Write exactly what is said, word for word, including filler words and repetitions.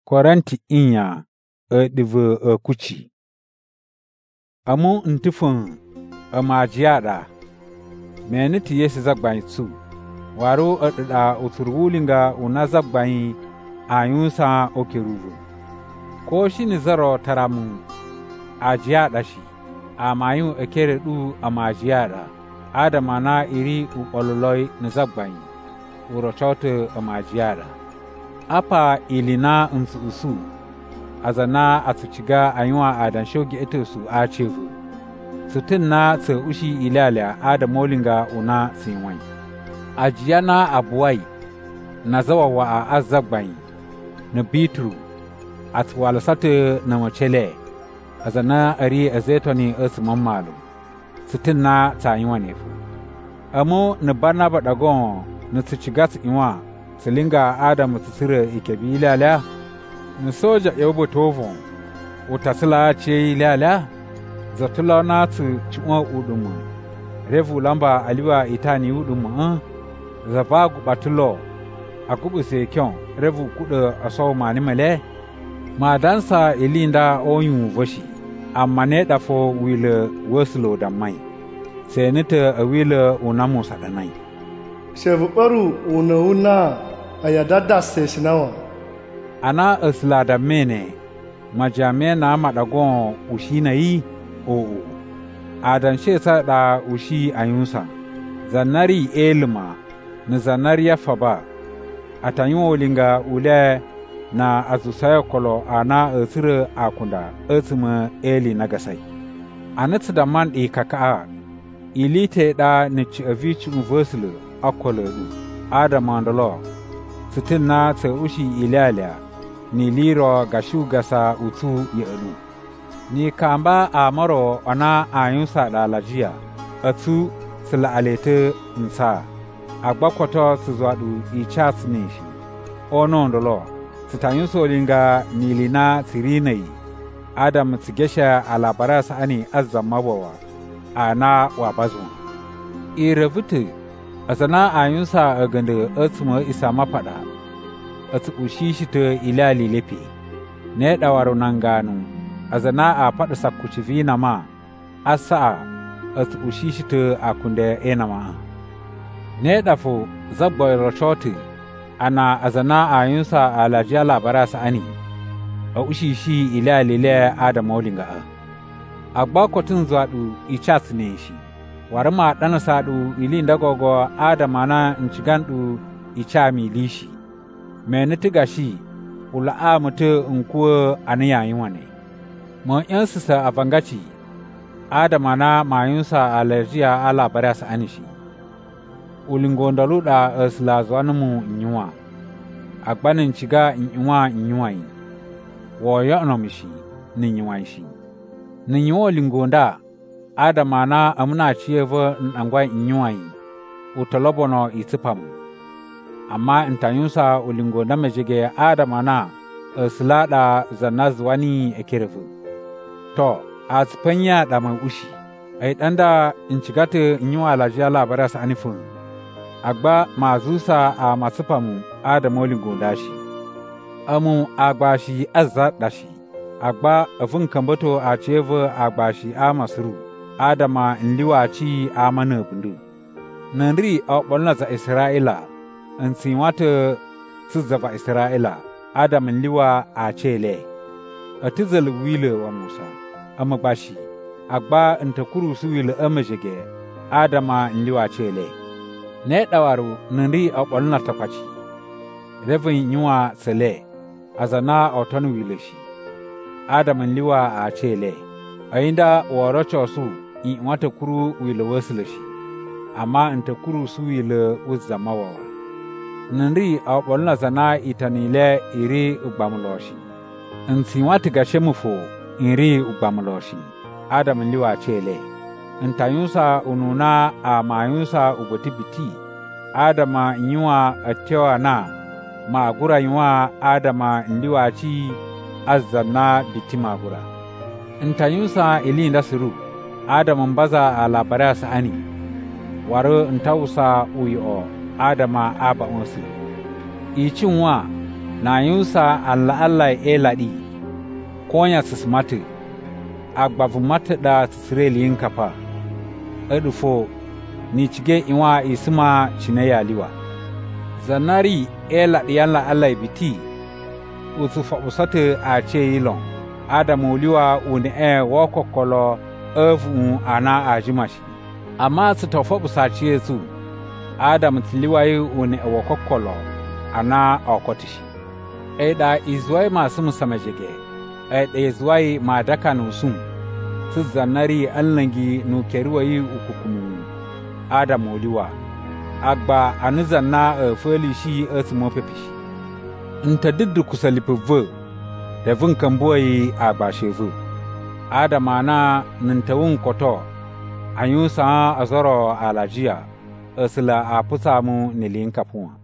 Korinti inya e divu e kuchi. Amu ntifun e majiada. Meni ti yesi zagbayin su. Waru e da uturwulinga una zagbayin ayunsa okeruvu. Ko shi ni zaro taramu ajiada shi. Amayun ekere du amajiada. Adama na iri uololoi ni zagbayin. Urochote amajiada. Apa ilina nsu usu. Azana atuchiga ayuwa adan shogi eto su a chevu. Sutin na tse ushi ilalia ada molinga una sinwai. Ajiyana abuwai na zawa wa a azagbayin na bitru atwalasate na machele. Azana ari azetoni esu mamalu. Sutin na ta yiwa nefu. Amu na bana badagon na tuchigat iwa silinga Adam tsire ikebi ilala ni soja yobo tovon utasila che ilala zatula na tu chwa uduma revu lamba aliwa itani uduma zabagu batulo akubu se kyon revu kuda aso mani male ma dansa ilinda oyun voshi amane da fo wile woslo da mai senita awile unamu sadanai shevu baru una una ayadada seshinawa ana asla da mene majame na madagon ushina yi o adan shesa da ushi ayunsa zanari elma na zanari ya faba atanyo linga ule na azusaya kolo ana asire akunda asima eli nagasai anatsu da man e kaka ilite da ni ci avici university akolo du adamandolo sitin na tse ushi ilalia ni liro gashu gasa utu yelu ni kamba amaro ana ayunsa da lajia atu sila alete nsa agbakwato tuzwadu ichas nishi ono ndolo sitayunso linga nilina sirinai adam tsigesha alabaras ani azzamabawa ana wabazu iravutu asana ayunsa aganda atsuma isa mafada atsushi shi ta ilali lefe ne dawaro nanganu azana a fada sakuchivina ma asa atsushi shi ta akunde enama ne dafo zabboy rochoti ana azana ayunsa alajiya labarasa ani a ushi shi ilali le adamolinga agbakotun zwadu ichas ne shi warma dana sadu ilinda gogo adama na nchigandu ichami lishi meni tigashi ula amutu nkuwa aniya yiwane mo yansisa avangachi adama na mayunsa alerjia ala barasa anishi ulingondalu da aslazwanumu nyuwa agbanin chiga nyuwa nyuwa yi wo yonomishi ni nyuwa shi ni nyuwa lingonda Adama na amuna chieva nangwa nyuai utolobono itipam amma intanyusa ulingo na mejege Adama na slada zanazwani ekerevu to aspanya da mai ushi ai danda inchigate nyuwa lajia labaras anifun agba mazusa a masupamu Adama ulingo dashi amu agbashi azza dashi agba afun kambato a cheva agbashi a masuru Adama nliwachi amana bundu nanri obolna za Israila ansi wata suzava Israila Adam nliwa a chele atizal wile wa Musa amagbashi agba ntakuru suwile amajege Adama nliwa chele ne dawaru nanri obolna tapachi revin nyuwa sele azana otonu wileshi Adam nliwa a chele ainda worocho su in wata kuru wile wasulashi amma inta kuru su wile uzzamawa nanri a bolna zana itanile iri ugbamuloshi insi wata gashe mufo iri ugbamuloshi Adam liwa chele inta yunsa ununa a mayunsa ubotibiti Adama nyuwa atewa na magura yuwa Adama liwa chi azzana biti magura intayunsa ilinda siru Adama mbaza a labaras ani waro ntausa uyo Adama aba onsi ichinwa na yusa alla alla e ladi konya sismate agbavu mate da sirelin kapa edufo ni chige inwa isima chine yaliwa zanari e ladi yalla alla biti usufa usate a che ilon adamu liwa une e wokokolo evu ana ajimashi amma su tofa busaci su adam tiliwaye une e wokokolo ana okotishi e da izwai masu musamajige e da izwai ma daka nusun su zanari allangi nukeruwayi ukukumu adam liwa agba anu zanna e feli shi esu mofefishi nta diddu kusalipu vu da vun kamboyi agba shevu adama na nintawun koto anyusa azoro alajia esla apusamu nilin kapuwa